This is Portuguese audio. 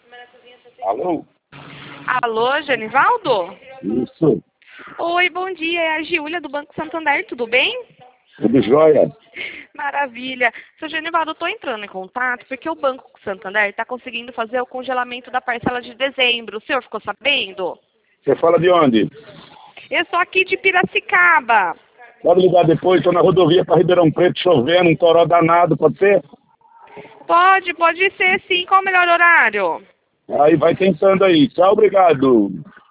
Alô? Alô, Genivaldo? Isso. Oi, bom dia. É a Giulia do Banco Santander, tudo bem? Tudo jóia? Maravilha. Seu Genivaldo, eu estou entrando em contato porque o Banco Santander está conseguindo fazer o congelamento da parcela de dezembro. O senhor ficou sabendo? Você fala de onde? Eu sou aqui de Piracicaba. Pode ligar depois, estou na rodovia para Ribeirão Preto, chovendo, um toró danado, pode ser? Pode ser sim. Qual o melhor horário? Aí vai tentando aí. Tchau, obrigado.